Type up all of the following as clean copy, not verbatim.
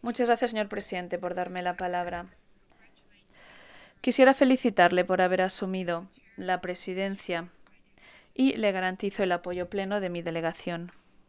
Muchas gracias, señor presidente, por darme la palabra. Quisiera felicitarle por haber asumido la presidencia y le garantizo el apoyo pleno de mi delegación.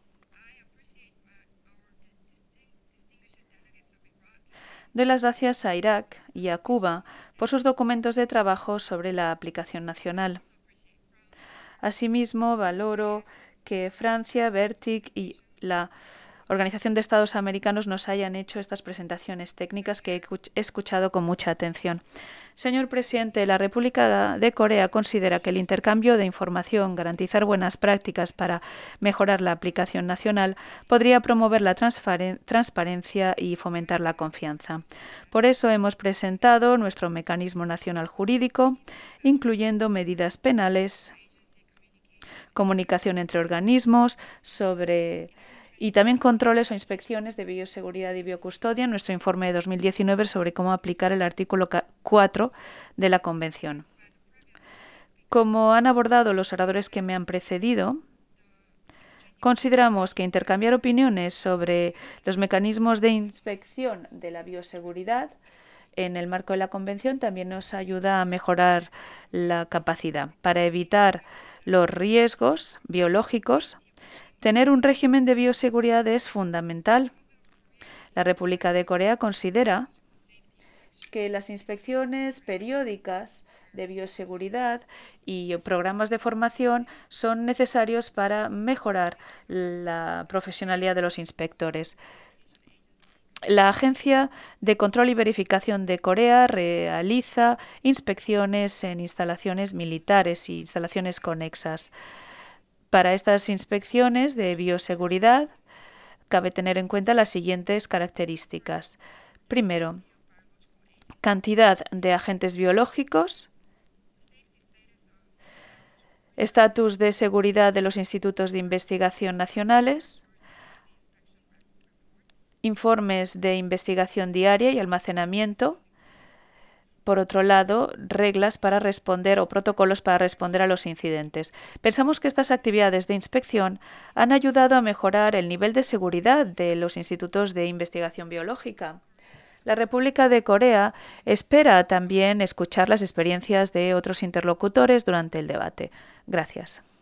Doy las gracias a Irak y a Cuba por sus documentos de trabajo sobre la aplicación nacional. Asimismo, valoro que Francia, Vertic y la Organización de Estados Americanos nos hayan hecho estas presentaciones técnicas que he escuchado con mucha atención. Señor presidente, la República de Corea considera que el intercambio de información, garantizar buenas prácticas para mejorar la aplicación nacional, podría promover la transparencia y fomentar la confianza. Por eso hemos presentado nuestro mecanismo nacional jurídico, incluyendo medidas penales, comunicación entre organismos y también controles o inspecciones de bioseguridad y biocustodia en nuestro informe de 2019 sobre cómo aplicar el artículo 4 de la Convención. Como han abordado los oradores que me han precedido, consideramos que intercambiar opiniones sobre los mecanismos de inspección de la bioseguridad en el marco de la Convención también nos ayuda a mejorar la capacidad para evitar los riesgos biológicos. Tener un régimen de bioseguridad es fundamental. La República de Corea considera que las inspecciones periódicas de bioseguridad y programas de formación son necesarios para mejorar la profesionalidad de los inspectores. La Agencia de Control y Verificación de Corea realiza inspecciones en instalaciones militares y instalaciones conexas. Para estas inspecciones de bioseguridad, cabe tener en cuenta las siguientes características. Primero, cantidad de agentes biológicos, estatus de seguridad de los institutos de investigación nacionales, informes de investigación diaria y almacenamiento. Por otro lado, reglas para responder o protocolos para responder a los incidentes. Pensamos que estas actividades de inspección han ayudado a mejorar el nivel de seguridad de los institutos de investigación biológica. La República de Corea espera también escuchar las experiencias de otros interlocutores durante el debate. Gracias.